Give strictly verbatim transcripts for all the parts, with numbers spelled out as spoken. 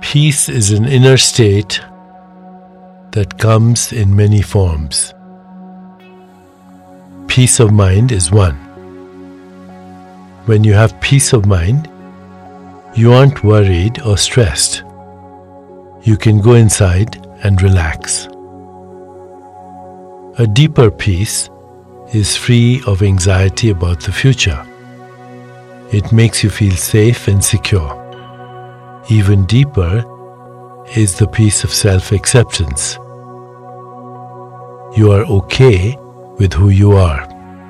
Peace is an inner state that comes in many forms. Peace of mind is one. When you have peace of mind, you aren't worried or stressed. You can go inside and relax. A deeper peace is free of anxiety about the future. It makes you feel safe and secure. Even deeper is the peace of self-acceptance. You are okay with who you are.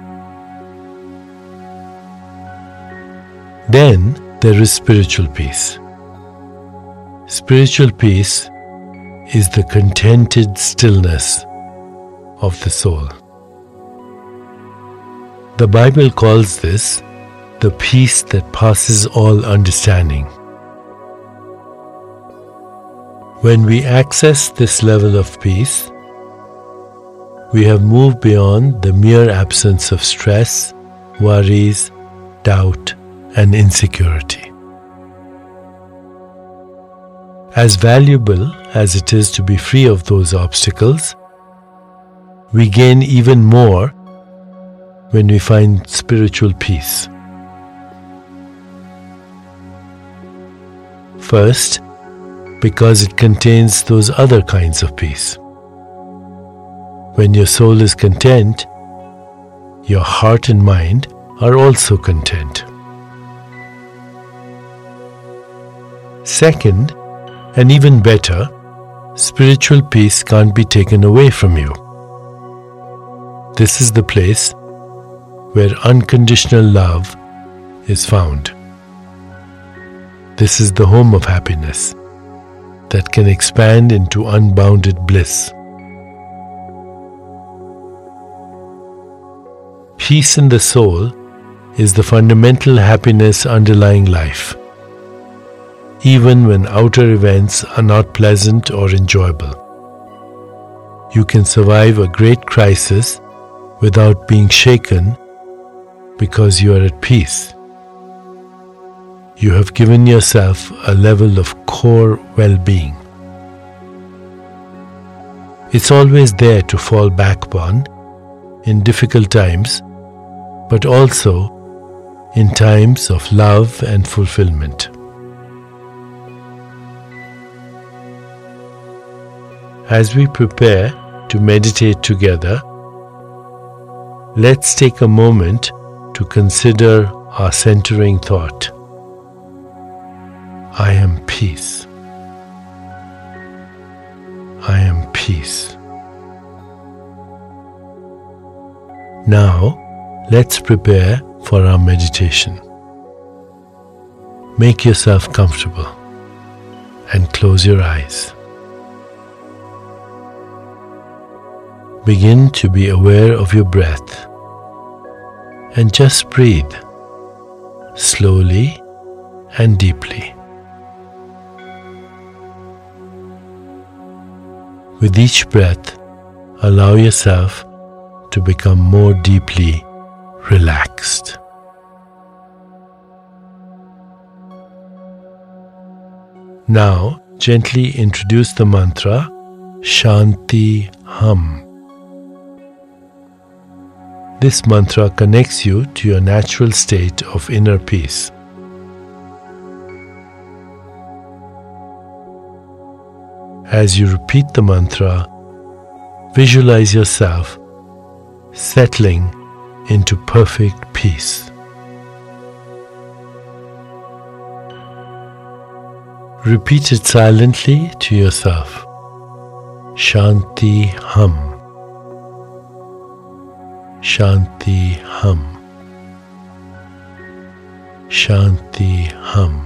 Then there is spiritual peace. Spiritual peace is the contented stillness of the soul. The Bible calls this the peace that passes all understanding. When we access this level of peace, we have moved beyond the mere absence of stress, worries, doubt, and insecurity. As valuable as it is to be free of those obstacles, we gain even more when we find spiritual peace. First, because it contains those other kinds of peace. When your soul is content, your heart and mind are also content. Second, and even better, spiritual peace can't be taken away from you. This is the place where unconditional love is found. This is the home of happiness that can expand into unbounded bliss. Peace in the soul is the fundamental happiness underlying life, even when outer events are not pleasant or enjoyable. You can survive a great crisis without being shaken because you are at peace. You have given yourself a level of core well-being. It's always there to fall back upon in difficult times, but also in times of love and fulfillment. As we prepare to meditate together, let's take a moment to consider our centering thought. I am peace. I am peace. Now, let's prepare for our meditation. Make yourself comfortable and close your eyes. Begin to be aware of your breath and just breathe slowly and deeply. With each breath, allow yourself to become more deeply relaxed. Now, gently introduce the mantra Shanti Hum. This mantra connects you to your natural state of inner peace. As you repeat the mantra, visualize yourself settling into perfect peace. Repeat it silently to yourself. Shanti Hum. Shanti Hum. Shanti Hum.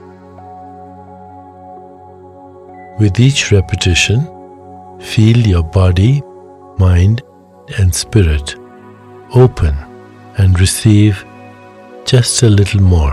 With each repetition, feel your body, mind, and spirit open and receive just a little more.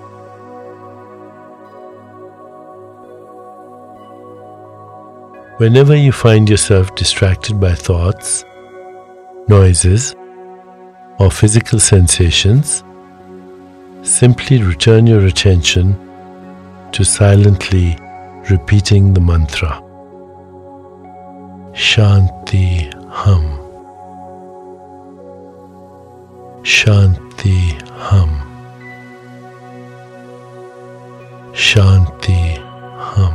Whenever you find yourself distracted by thoughts, noises, or physical sensations, simply return your attention to silently repeating the mantra. Shanti Hum. Shanti Hum. Shanti Hum.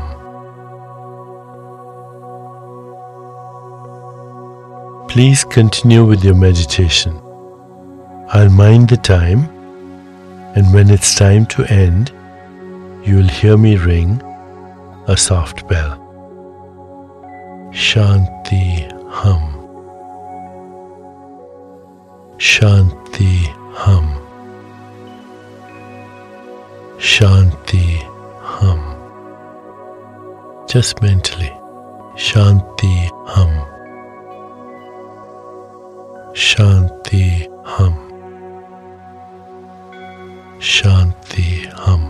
Please continue with your meditation. I'll mind the time, and when it's time to end, you'll hear me ring a soft bell. Shanti Hum. Shanti Hum. Shanti Hum. Just mentally. Shanti Hum. Shanti Hum. Shanti Hum.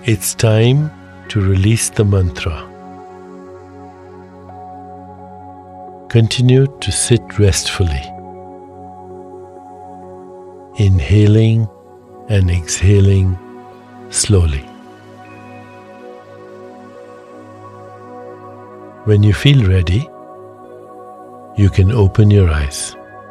It's time to release the mantra. Continue to sit restfully, inhaling and exhaling slowly. When you feel ready, you can open your eyes.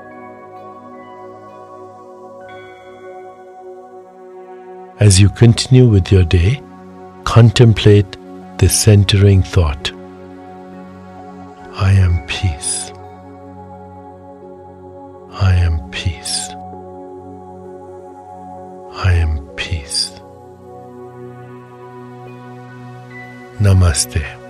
As you continue with your day, contemplate the centering thought. I am peace. I am peace. I am peace. Namaste.